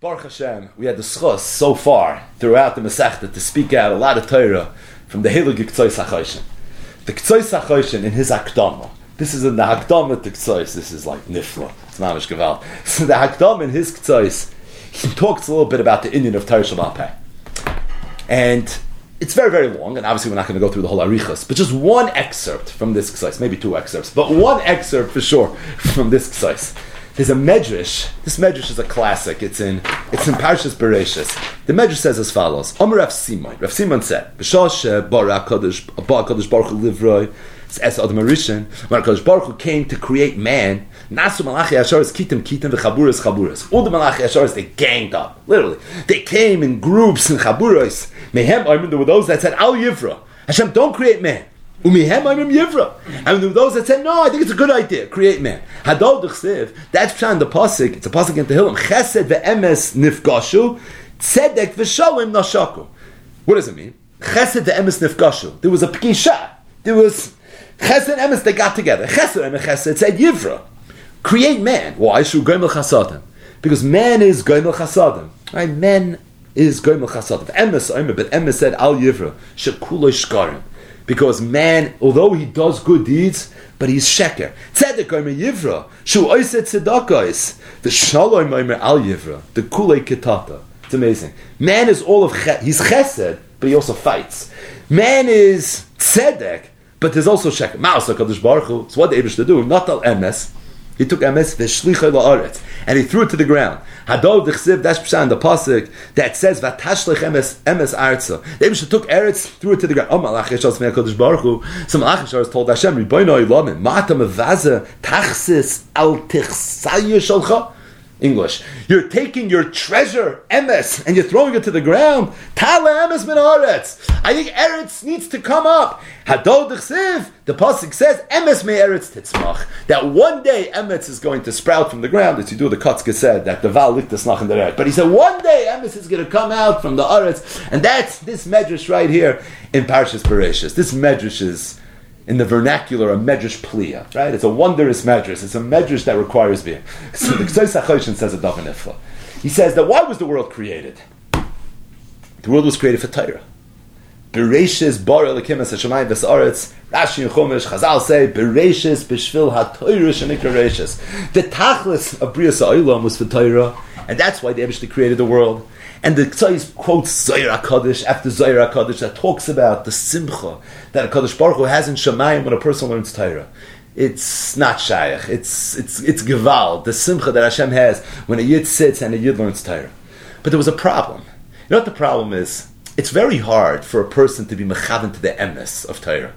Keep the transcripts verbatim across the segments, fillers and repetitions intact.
Baruch Hashem, we had the schos so far throughout the Masechta to speak out a lot of Torah from the Heilige K'tzois HaChoshen. The K'tzois HaChoshen in his Hakdama. This is in the Hakdama to K'tzois. This is like Nifla. It's mamish gewalt. So the Hakdama in his K'tzois, he talks a little bit about the Indian of Torah Shabbat Peh. And it's very, very long, and obviously we're not going to go through the whole Arichas, but just one excerpt from this K'tzois, maybe two excerpts, but one excerpt for sure from this K'tzois. There's a Medrash. This Medrash is a classic. It's in it's in Parshas Bereishis. The Medrash says as follows: Amar Rav Simon. Rav Simon said, "B'shash bara Hakadosh bara Hakadosh Baruch Hu livroi." As Adam Arishan, when Hakadosh Baruch Hu came to create man, Nasu Malachi Asharis kitim kitim v'chaburas chaburas. All the Malachi Asharis, they ganged up. Literally, they came in groups and chaburas. Mehem, I mean, there were those that said Al Yivra. Hashem, don't create man. Umihem I'm Yivra. And there were those that said, no, I think it's a good idea, create man. Hadol d'chsev, that's pshan the pasuk, it's a pasuk in Tehillim, chesed ve'emes nifgashu, tzedek v'shalom nashaku. What does it mean? Chesed ve'emes nifgashu. There was a pkisha. There was chesed and emes, they got together. Chesed and chesed said Yivra. Create man. Why? Shu goymel chasadim. Because man is goymel chasadim. Right? Man is goymel chasadim. Emes, omer, but emes said al Yivra. Shekuloi shkarim. Because man, although he does good deeds, but he's sheker. Tzedek omer Yivra, shu oiset tzedakos, the shalom omer al Yivra, the kulei ketata. It's amazing. Man is all of ches, he's chesed, but he also fights. Man is tzedek, but there's also sheker. Ma'as HaKadosh Baruch Hu. So what the Eibush to do? Not al emes. He took emes v'shlichai la'aretz, and he threw it to the ground. Hadol d'chsiv, that's pshan the pasuk that says v'tashlech emes emes arza. The Eibush took eretz, threw it to the ground. Oh, Malach Yeshaz Mei HaKadosh Baruch Hu. So Malach Yeshaz told Hashem, Ribono Ilamim, Ma'ata mevaze tachsis al tichsayu shalcha. English. You're taking your treasure, emes, and you're throwing it to the ground. Tala emes min haaretz. I think eretz needs to come up. Hadol d'chsiv, the pasuk says, emes me eretz titzmach. That one day emes is going to sprout from the ground. As you do the Kotzke said, that the val likt nach in the eretz. But he said, one day emes is going to come out from the eretz. And that's this medrash right here in Parshas Bereishis. This medrash is, in the vernacular, a medrash pliya, right? It's a wondrous medrash. It's a medrash that requires being. So the K'tzois HaChoshen says a davar nifla. He says that why was the world created? The world was created for Torah. Bereishis bara Elokim es hashamayim v'sa'aretz. Rashi and Chumash, Chazal say, Bereishis b'shvil ha-Torah shenikra reishis. The tachlis of Bria Sa'olam was for Torah, and that's why the Eibishter created the world. And the K'tzois quotes Zohar HaKadosh after Zohar HaKadosh that talks about the simcha that HaKadosh Baruch Hu has in Shemayim when a person learns Torah. It's not shaykh. It's it's it's gewalt. The simcha that Hashem has when a yid sits and a yid learns Torah. But there was a problem. You know what the problem is? It's very hard for a person to be mechavan to the emes of Torah.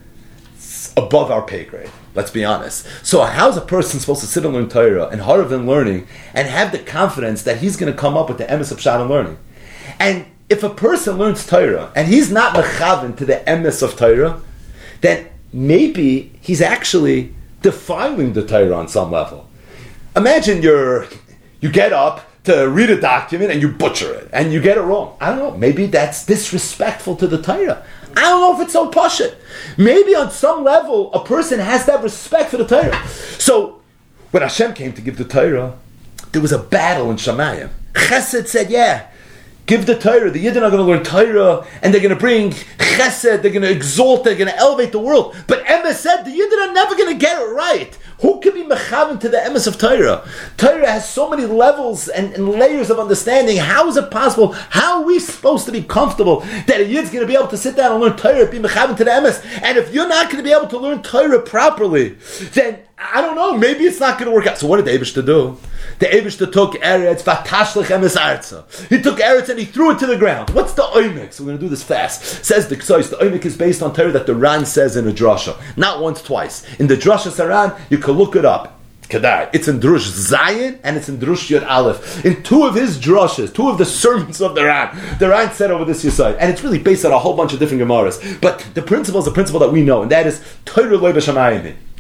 It's above our pay grade. Let's be honest. So how's a person supposed to sit and learn Torah and harder in learning and have the confidence that he's going to come up with the emes of Pshat and learning? And if a person learns Torah and he's not mechavan to the emes of Torah, then maybe he's actually defiling the Torah on some level. Imagine you're, you get up to read a document and you butcher it and you get it wrong. I don't know. Maybe that's disrespectful to the Torah. I don't know if it's so pashut. Maybe on some level a person has that respect for the Torah. So when Hashem came to give the Torah, there was a battle in Shemayim. Chesed said, yeah, give the Torah. The Yidden are going to learn Torah and they're going to bring Chesed, they're going to exalt, they're going to elevate the world. But Emes said, the Yidden are never going to get it right. Who can be mechavan to the emes of Torah? Torah has so many levels and, and layers of understanding. How is it possible? How are we supposed to be comfortable that a yid's going to be able to sit down and learn Torah, be mechavan to the emes? And if you're not going to be able to learn Torah properly, then I don't know, maybe it's not going to work out. So what did the Eibushter do? The Eibushter took Eretz, Vatashlech emes arza. He took Eretz and he threw it to the ground. What's the oimik? So we're going to do this fast. Says the K'tzois, the oimik is based on Torah that the Ran says in a drasha. Not once, twice. In the drasha Saran, you can look it up. Kedar. It's in Drush Zayin and it's in Drush Yud Aleph. In two of his drushes, two of the sermons of the Ran, the Ran said over this Yisai. And it's really based on a whole bunch of different Gemaras. But the principle is a principle that we know, and that is Torah Lo B'Shamayim.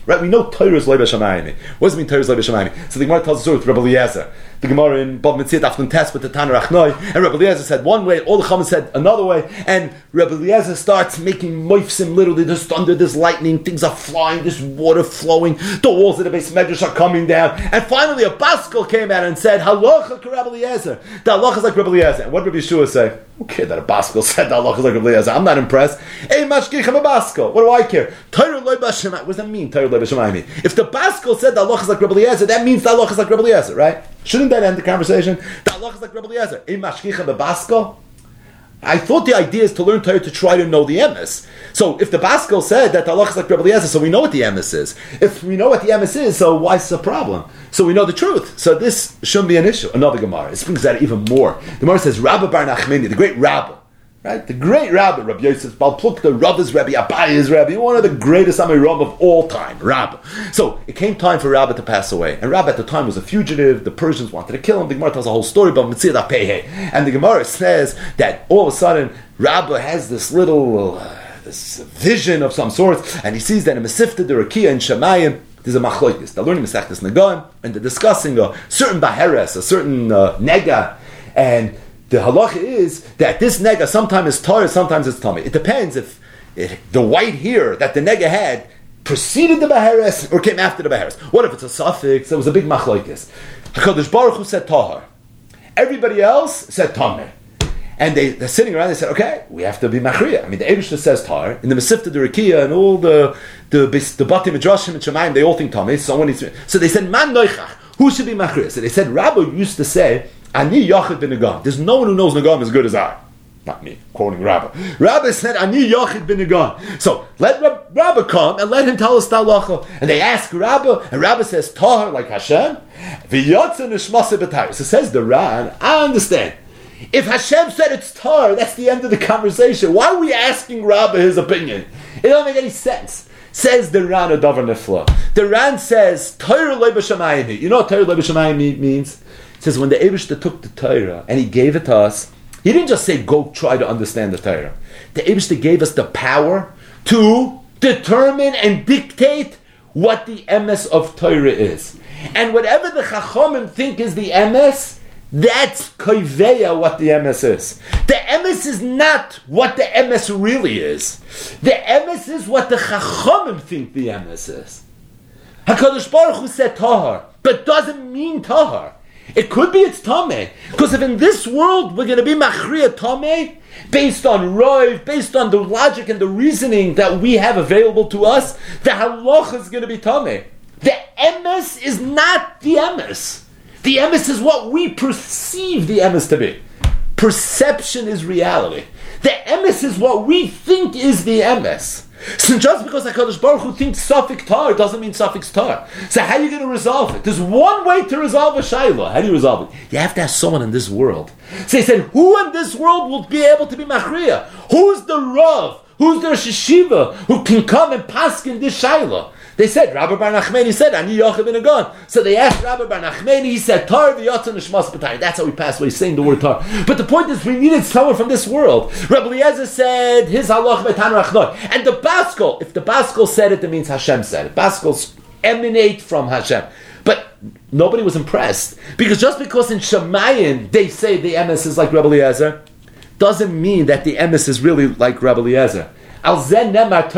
right? We know Torah is Leib Hashemayim. What does it mean Torah is Leib Hashemayim? So the Gemara tells the story with Rabbi Eliezer. The Gemara in Bab Mitzvah after the test with the Tanur Achnoi, and Rabbi Eliezer said one way, all the Chachamim said another way, and Rabbi Eliezer starts making moifsim literally just under this lightning, things are flying, this water flowing, the walls of the base medrash are coming down, and finally a Baskel came out and said, Halacha ka Rabbi Eliezer. The halacha is like Rabbi Eliezer. And what did Rabbi Yeshua say? Okay, that a Baskel said the halacha is like Rabbi Eliezer. I'm not impressed. Hey, mashkichem a Baskel. What do I care? Torah loy b'shemayim. What does that mean? Torah loy b'shemayim. If the Baskel said the halacha is like Rabbi Eliezer, that means the halacha is like Rabbi Eliezer, right? Shouldn't that end the conversation? The halacha is like Rabbi Eliezer. Hey, mashkichem a Baskel. I thought the idea is to learn Torah to try to know the emes. So if the Baskel said that the halacha is like Rabbi Eliezer, so we know what the emes is. If we know what the emes is, so why is the problem? So we know the truth. So this shouldn't be an issue. Another Gemara. It brings that even more. The Gemara says, Rabbi Bar Nachmani, the great Rabbi, right? The great Rabbi, Rabbi Yosef Baal Plukta, Rabbi's Rabbi, Abaye's Rabbi, one of the greatest Amiram of all time, Rabbi. So it came time for Rabbi to pass away. And Rabbi at the time was a fugitive. The Persians wanted to kill him. The Gemara tells a whole story about Mitzvah Pehe. And the Gemara says that all of a sudden, Rabbi has this little, uh, this vision of some sort, and he sees that in Mesifta, the Rakia, in Shemayim, there's a machlokes. They're learning Masechtas Nagan, and they're discussing a certain baheres, a certain uh, nega, and the halacha is that this nega sometimes is tar, sometimes it's tummy. It depends if it, the white hair that the nega had preceded the baheres or came after the baheres. What if it's a suffix? There was a big machlokes. HaKadosh Baruch Hu said tahar. Everybody else said tameh. And they, they're sitting around, they said, okay, we have to be machriya. I mean, the Eibishter says tar. In the Mesifta, the Rekiya, and all the the, the Bati Midrashim and Shemayim, they all think tameh. So, when so they said, man noichach, who should be machriya? So they said, Rabbi used to say, Ani Yachid bin Nagam. There's no one who knows Nagam as good as I. Not me, quoting Rabbi. Rabbi said, Ani Yachid bin Nagam. So let Rab- Rabbi come and let him tell us the halacha. And they ask Rabbi, and Rabbi says, Tahar like Hashem. V'yotze nishmase b'tayr. So says the Ran, I understand. If Hashem said it's tar, that's the end of the conversation. Why are we asking Rabbi his opinion? It doesn't make any sense. Says the Ran of Davar Nifla. The Ran says, Torah loy b'shamayim. You know what Torah loy b'shamayim means? It says when the Eibishter took the Torah and he gave it to us, he didn't just say, go try to understand the Torah. The Eibishter gave us the power to determine and dictate what the emes of Torah is. And whatever the Chachamim think is the emes, that's koiveya what the emes is. The emes is not what the emes really is. The emes is what the Chachamim think the emes is. HaKadosh Baruch Hu said tahar, but doesn't mean tahar. It could be it's tameh. Because if in this world we're going to be machriya tameh, based on roiv, based on the logic and the reasoning that we have available to us, the halacha is going to be tameh. The emes is not the emes. The emes is what we perceive the emes to be. Perception is reality. The emes is what we think is the emes. So just because HaKadosh Baruch Hu thinks suffix tar doesn't mean suffix tar. So how are you going to resolve it? There's one way to resolve a shayla. How do you resolve it? You have to have someone in this world. So he said, who in this world will be able to be machriya? Who's the Rav? Who's the Shishiva who can come and paskin this shayla? They said, Rabbi Bar Nachmani said, Ani Yochid bin Agon. So they asked Rabbi Bar Nachmani, he said, Tar v'yotzon nishmas b'tayr. That's how we passed away, saying the word Tar. But the point is, we needed someone from this world. Rabbi Eliezer said, his halach b'tan rachnoi. And the Baskel, if the Baskel said it, that means Hashem said it. Baskels emanate from Hashem. But nobody was impressed. Because just because in Shemayim they say the emes is like Rabbi Eliezer, doesn't mean that the emes is really like Rabbi Eliezer. That's the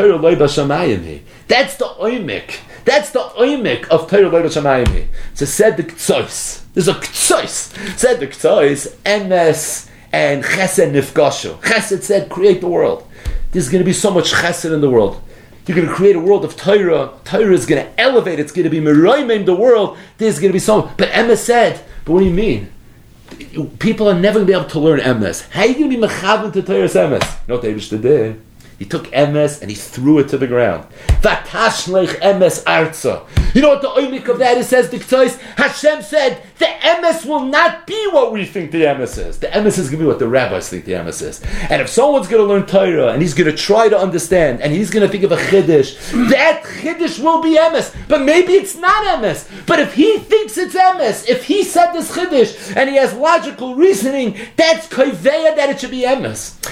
oimik. That's the oimik of Torah loy b'shamayim. So said the Ktsois. There's a Ktsois. Said the Ktsois, emes and chesed nifgashu. Chesed said, create the world. There's going to be so much chesed in the world. You're going to create a world of Torah. Torah is going to elevate. It's going to be meroimim the world. There's going to be so much. But emes said, but what do you mean? People are never going to be able to learn emes. How are you going to be mechavan to Torah's emes? You know what the Eibishter did? He took emes and he threw it to the ground. Vatashleich emes arza. You know what the oimik of that is? Says the Ktsois. Hashem said the emes will not be what we think the emes is. The emes is going to be what the rabbis think the emes is. And if someone's going to learn Torah and he's going to try to understand and he's going to think of a chiddush, that chiddush will be emes. But maybe it's not emes. But if he thinks it's emes, if he said this chiddush and he has logical reasoning, that's koiveya that it should be emes.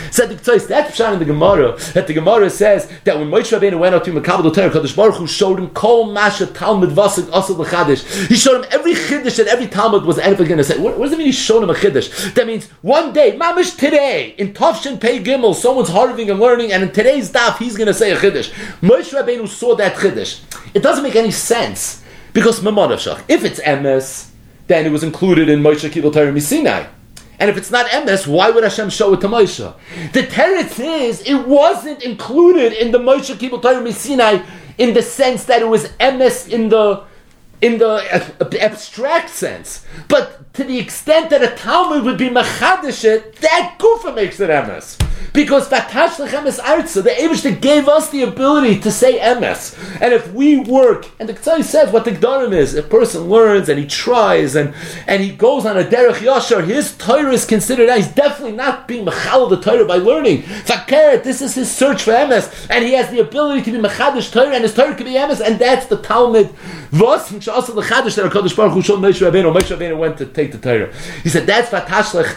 Said the Ktsois, that's Pshat in the Gemara, that the Gemara says that when Moshe Rabbeinu went out to Makabel the Torah, Kadosh Baruch Hu showed him Kol Masha Talmud Vasik Asad L'Chadish. He showed him every Chiddush that every Talmud was ever going to say. What, what does it mean he showed him a Chiddush? That means one day, Mamish today, in Tavshin Pei Gimel, someone's harving and learning, and in today's daf, he's going to say a Chiddush. Moshe Rabbeinu saw that Chiddush. It doesn't make any sense, because Mamadavshach, if it's emes, then it was included in Moshe Kibul Torah Misinai. And if it's not emes, why would Hashem show it to Moshe? The teretz is, it wasn't included in the Moshe Kibul Torah Misinai in the sense that it was emes in the in the abstract sense. But to the extent that a Talmud would be machadish it, that kufa makes it emes. Because Vatash Lechem is Arza, the Eibishter gave us the ability to say emes. And if we work, and the Ktsois says what the Gdarim is, a person learns and he tries and, and he goes on a derech yashar, his Torah is considered, he's definitely not being mechal the Torah by learning. Fakeret, this is his search for emes, and he has the ability to be mechadish Torah, and his Torah can be emes, and that's the Talmud. Vos Mishasa L'Chadish that HaKadosh Baruch Hu showed Moshe Rabbeinu, Moshe Rabbeinu went to take the Torah. He said, that's Vatash Lech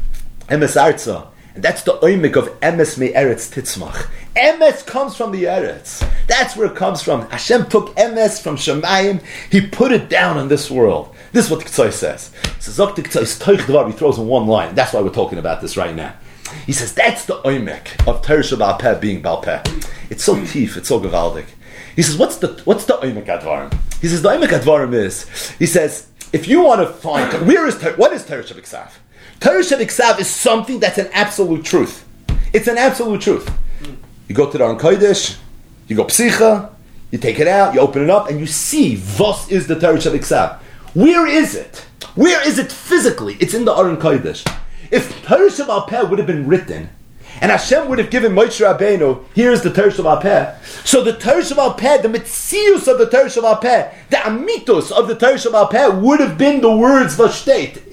emes Arza. And that's the oimik of emes me eretz titzmach. Emes comes from the eretz. That's where it comes from. Hashem took emes from Shemayim. He put it down on this world. This is what the Ktsois says. He says, Zok the Ktsois toich dvar. He throws in one line. That's why we're talking about this right now. He says, that's the oimik of Torah Sheba'al Peh being Ba'al Peh. It's so tief. It's so gewaldig. He says, what's the what's the oimik advarim? He says, the oimik advarim is, he says, if you want to find, where is, what is Torah Sheba'al Peh? Torah Shebiksav is something that's an absolute truth. It's an absolute truth. You go to the Aron Kodesh, you go Psicha, you take it out, you open it up, and you see Vos is the Torah Shebiksav. Where is it? Where is it physically? It's in the Aron Kodesh. If Torah Sheba'al Peh would have been written, and Hashem would have given Moshe Rabbeinu, here's the Torah Sheba'al Peh. So the Torah Sheba'al Peh, the Metzius of the Torah Sheba'al Peh, the Amitos of the Torah Sheba'al Peh would have been the words Vashtet.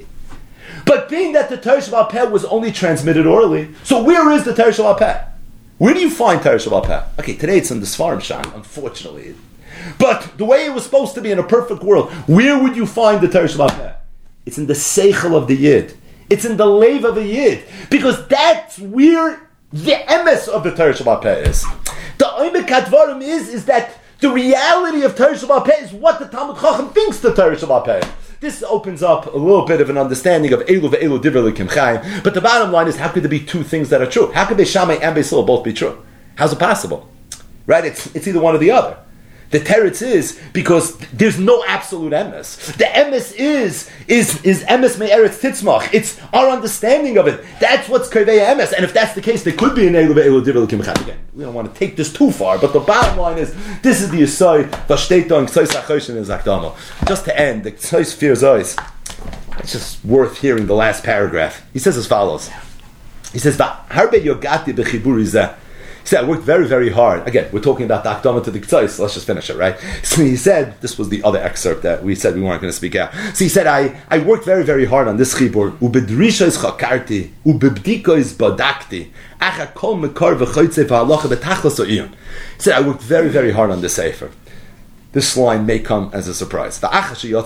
But being that the Torah Sheba'al Peh was only transmitted orally, so where is the Torah Sheba'al Peh? Where do you find Torah Sheba'al Peh? Okay, today it's in the Sfarim Shan, unfortunately. But the way it was supposed to be in a perfect world, where would you find the Torah Sheba'al Peh? It's in the Seichel of the Yid. It's in the Lev of the Yid. Because that's where the emes of the Torah Sheba'al Peh is. The Oimek Advarim is, is that the reality of Torah Sheba'al Peh is what the Talmud Chacham thinks the Torah Sheba'al Peh is. This opens up a little bit of an understanding of Elu ve'elu divrei l'kim chayim. But the bottom line is, how could there be two things that are true? How could Beis Shammai and Beis Hillel both be true? How's it possible? Right? It's it's either one or the other. The teretz is because there's no absolute emes. The emes is is is emes me'eretz titzmach. It's our understanding of it. That's what's kavei emes. And if that's the case, there could be an elu ve'elu divrei l'kim chayim. Again, we don't want to take this too far, but the bottom line is, this is the yesod vashteiton ktsois hachoshen in zakdama. Just to end, the ktsois fears eyes. It's just worth hearing the last paragraph. He says as follows. He says, "Harbe yogati bechibur izeh." He said, I worked very, very hard. Again, we're talking about the Akdama to the Ktsois, so let's just finish it, right? So he said, this was the other excerpt that we said we weren't going to speak out. So he said, I, I worked very, very hard on this chibur. Ubedrisha chakarti, ubebdiko badakti, acha kol mekar v'choytze v'halacha b'tachlas o'iyun. He said, I worked very, very hard on this sefer. This line may come as a surprise. But then I saw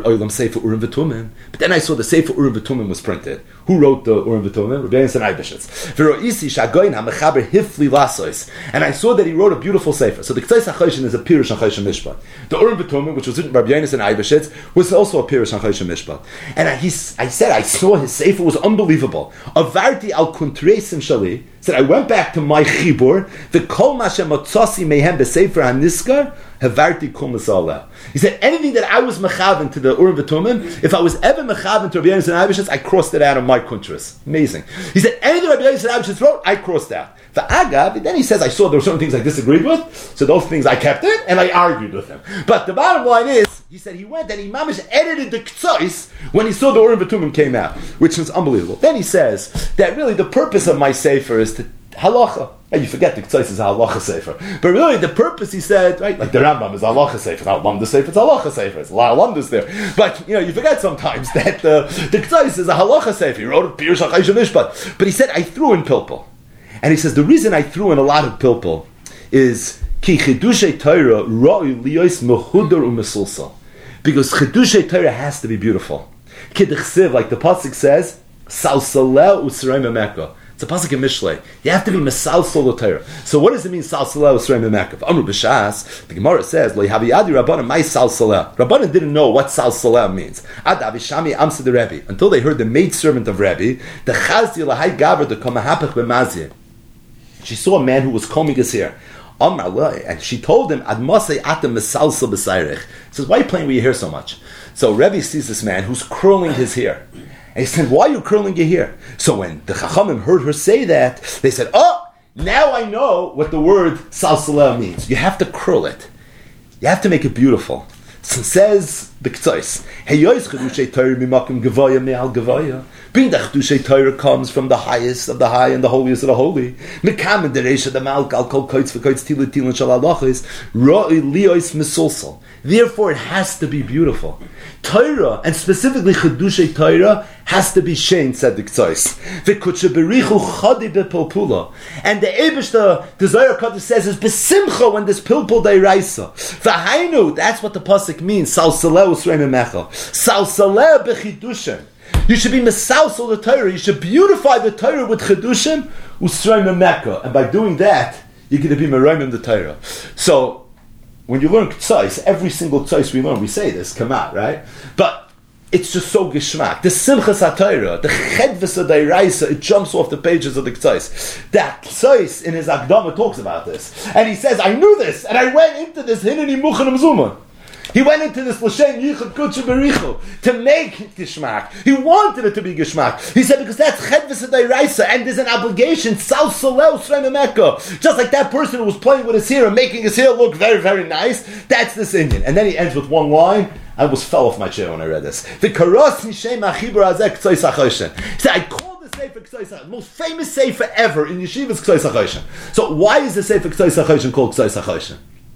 the Sefer Urim V'Tumim was printed. Who wrote the Urim V'Tumim? Rabbi Yonasan Eibeshitz. And I saw that he wrote a beautiful Sefer. So the Ktsois HaChoshen is a Pirush HaChoshen Mishpat. The Urim V'Tumim, which was written by Rabbi Yonasan Eibeshitz, was also a Pirush HaChoshen Mishpat. And I, he, I said, I saw his Sefer was unbelievable. Avarti al Kuntreisim Shali. Said, I went back to my Chibur, the Kol Mashem Motzasi Mehem B'Sefer HaNiskar, Havarti Kol Masala. He said, anything that I was mechaven to the Urim V'Tumim, if I was ever mechaven to Rabbi Yonasan Eibeshitz, I crossed it out of my kuntras. Amazing. He said, anything Rabbi Yonasan Eibeshitz wrote, I crossed out. The Agav, then he says, I saw there were certain things I disagreed with, so those things I kept in, and I argued with him. But the bottom line is, he said he went and he mamish edited the Ktsois when he saw the Urim V'Tumim came out, which was unbelievable. Then he says that really the purpose of my sefer is to halacha. And you forget the Ktsois is a halacha sefer. But really the purpose, he said, right, like the Rambam is a halacha sefer, not Lamda sefer, it's a halacha sefer. It's a lot of Lamdas there. But, you know, you forget sometimes that uh, the Ktsois is a halacha sefer. He wrote a Pirush HaChoshen Mishpat. But he said, I threw in pilpul. And he says, the reason I threw in a lot of pilpul is ki chidushay Torah roi liyos mechudar u'mesulsal. Because chidushay Torah has to be beautiful. Kidchsiv, like the pasuk says, salsaleh u'srei memeka. It's a pasuk in Mishlei. You have to be mesalsel l'Torah. So what does it mean salsalel l'sreim b'mekav? Amru b'shas. The Gemara says lo yhaviyadi rabbanan my salsalel. Rabbanan didn't know what salsalel means. Ad avishami amsa the Rebbe until they heard the maidservant of Rebbe the chazdi lahai gaver the kamahapach b'mazir. She saw a man who was combing his hair. And she told him, Ad masei atem mesalsel b'sayrech. Says, why are you playing with your hair so much? So Rebbe sees this man who's curling his hair. And he said, why are you curling your hair? So when the Chachamim heard her say that, they said, oh, now I know what the word salsalel means. You have to curl it. You have to make it beautiful. So says the K'tzais, Heyois chedushay Torah mimakim gevaya me'al gevaya. Being that chedushay Torah comes from the highest of the high and the holiest of the holy. Mekamen dereisha the malk al kol koitz v'koitz tila tila shalalachis ra'i liois mesulsal. Therefore, it has to be beautiful. Torah, and specifically chedushay Torah, has to be shein, said the K'tzais. V'kutshe berichu chadi bepilpula. And the Eibishter, the Zohar Kodesh says, is besimcha when this pilpul deiraisa. V'hainu, that's what the pasuk means. Salsaleh usreim emecha. Salsaleh bechidushin. You should be mesalsel the Torah. You should beautify the Torah with chidushin usreim emecha. And by doing that, you're going to be merayim the Torah. So, when you learn K'tzais, every single K'tzais we learn, we say this, come out, right? But it's just so geschmack. The Simchas HaTorah, the Chedves HaDairaisa, it jumps off the pages of the K'tzais. The K'tzais in his Akdama talks about this. And he says, I knew this, and I went into this Hineni Muchanim Zuma. He went into this L'Shem Yichud Kutshe Berichu to make Geshmak. He wanted it to be Geshmak. He said, because that's Chedves HaDairaisa, and there's an obligation, Sal Solel Srem Emeka. Just like that person who was playing with his hair and making his hair look very, very nice, that's this Indian. And then he ends with one line. I was fell off my chair when I read this. The Karas Nishem Achibur Azek K'tzais HaChoshen. He said, I call the Sefer K'tzais HaChoshen, most famous Sefer ever in Yeshiva's K'tzais HaChoshen. So why is the Sefer K'tzais HaChoshen called K'tzais HaChoshen?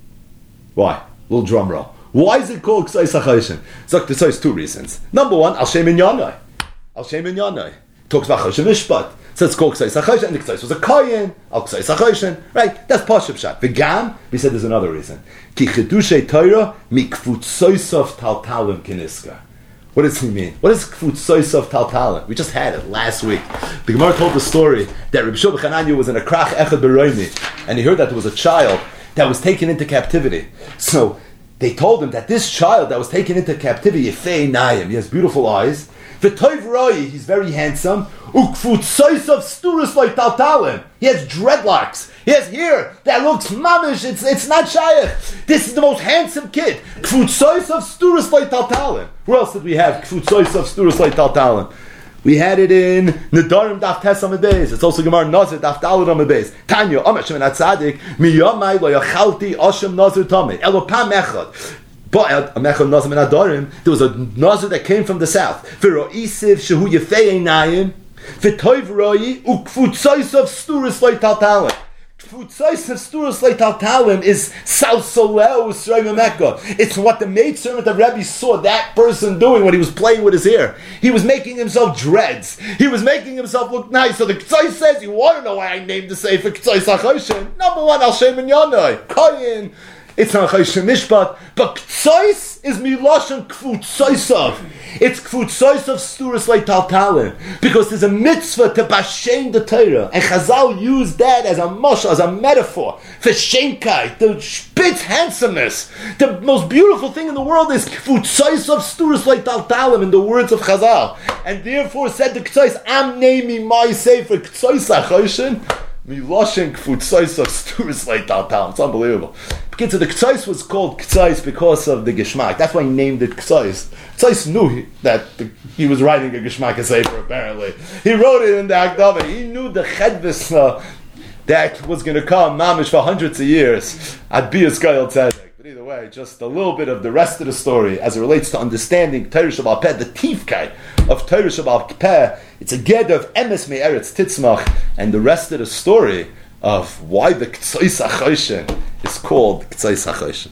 Why? Little drum roll. Why is it called K'tzais HaChoshen? So there's two reasons. Number one, Al Shem Inyanai. Al Shem Inyanai. Talks about Choshen Mishpat. So it's called K'tzais HaChoshen, and the K'tzais was a Kohen, Al K'tzais HaChoshen. Right? That's Pashup Shat. V'gam, we said there's another reason. Ki Chedushay Torah mi Kfutzoisov Taltalim Kiniska. What does he mean? What is Kfutzoisov Taltalim? We just had it last week. The Gemara told the story that Reb Shua B'Chananya was in a Krach Echad B'Roini, and he heard that there was a child that was taken into captivity. So they told him that this child that was taken into captivity, Yefei Nayim, he has beautiful eyes. V'toiv roi, he's very handsome. Ukfutzoisov sturus like taltalim. He has dreadlocks. He has hair that looks mamish. It's it's not shaykh. This is the most handsome kid. Kfutzoisov sturus like taltalim. Where else did we have Kfutzoisov sturus like taltalim? We had it in Nedarim Daf Tes Amud Beis. It's also Gemara Nazir Daf Daled Amud Beis. Tanya, Amar Shemin Atzadik, Miyamai lo yachalti Oshem Nazir Tamid. Elopam Echad. But a Mechad Nazir Min Adarim, there was a Nazir that came from the south. V'ro Isiv Shehu Yefei Einayim, V'toiv Roi, Ukfutzoisov Sturus Loi Taltalim. Kfutzoisov Sturus Loi Taltalim is Salsoleu Srei Memeka. It's what the maidservant of Rebbe saw that person doing when he was playing with his hair. He was making himself dreads. He was making himself look nice. So the K'tzais says, you want to know why I named the Sefer K'tzais HaChoshen? Number one, Al Shem Inyanai. Koyin. It's not Choshen Mishpat, but K'tzais is Miloshen Kfutzoisov. It's Kfutzoisov Sturus Lei Taltalim, because there's a mitzvah to bashem the Torah, and Chazal used that as a mashal, as a metaphor for Shenkai, the spitz handsomeness. The most beautiful thing in the world is Kfutzoisov Sturus Lei Taltalim, in the words of Chazal, and therefore said the K'tzais, Am Neimi My Sefer K'tzais HaChoshen. Miloshen Kfutzoisov Sturus Lei Taltalim. It's unbelievable. Because the K'tzais was called K'tzais because of the Geshmak. That's why he named it K'tzais. K'tzais knew he, that the, he was writing a Geshmak Sefer, apparently. He wrote it in the Akdama. He knew the Chedvis uh, that was going to come, mamish, for hundreds of years. I'd be a Skayel Tzedek. But either way, just a little bit of the rest of the story as it relates to understanding Torah Shabbat Peh, the Tifkai of Torah Shabbat Peh. It's a ged of Emes Me'eretz Titzmach, and the rest of the story of why the K'tzais HaChoshen is called K'tzais HaChoshen.